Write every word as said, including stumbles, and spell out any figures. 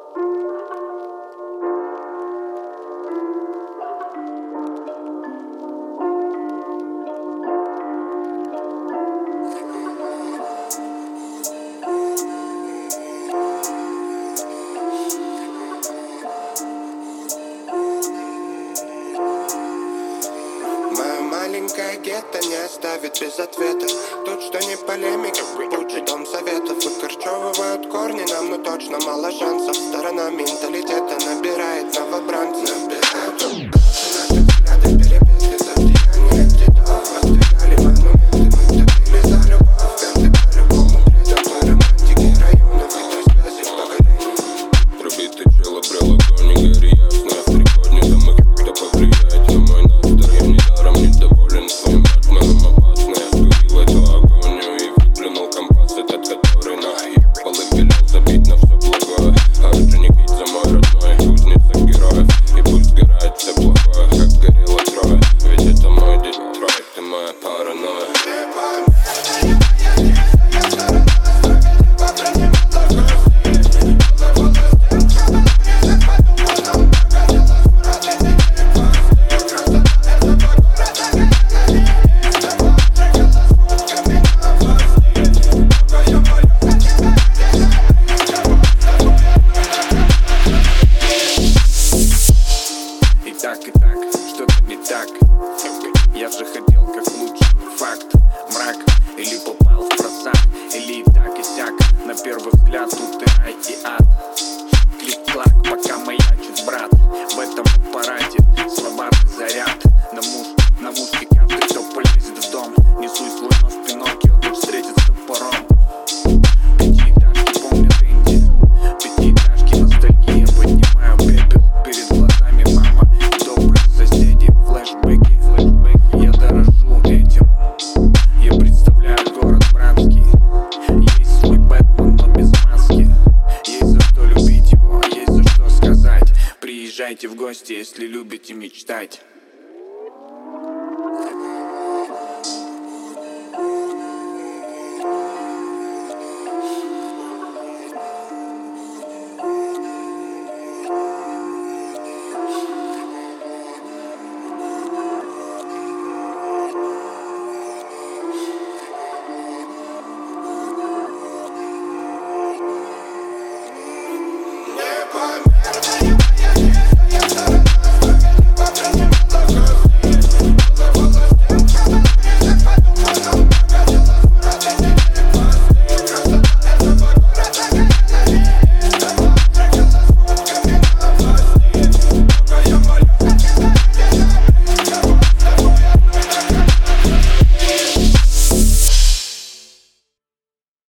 Маленькая гетто не оставит без ответа. Тут что не полемика, лучше дом советов. Выкорчевывают корни нам, но точно мало шансов. Сторона менталитета набирает новобранцев. Набирают взгляды, перепески за влияние дедов. Воздвигали монументы, мы топили за любовь. Каждый по-любому предок, мы романтики районов и той связи поколений. Пробитый чел обрел огонь, и гори ясно. В три подни там их кто повлияет на мой настрой. Я недаром недоволен своим батменом. Опасно, я вступил эту агонию и выплюнул компас этот, который наебал и велел забить на все благое. Орджоникит за мой родной, кузница героев. И пусть сгорает все плохое, как горело трое. Ведь это мой Детройт и моя паранойя. Так и так, что-то не так. Я же хотел как лучше. Факт, мрак, или попал в просак, или и так и сяк. На первый взгляд тут и рай, и ад. Клик-клак, пока маячит брат. В этом аппарате слабатый заряд. На муж, на мушке каждый, кто полезет в дом. Несуй свой нож Пиноккио, тут встретит с топором. Пятиэтажки помнят Инди, пятиэтажки ностальгия. Поднимаю пепел перед глазами мама. Добрые соседи, флешбеки, флешбеки. Я дорожу этим. Я представляю город братский. Есть свой Бэтмен, но без маски. Есть за что любить его, есть за что сказать. Приезжайте в гости, если любите мечтать.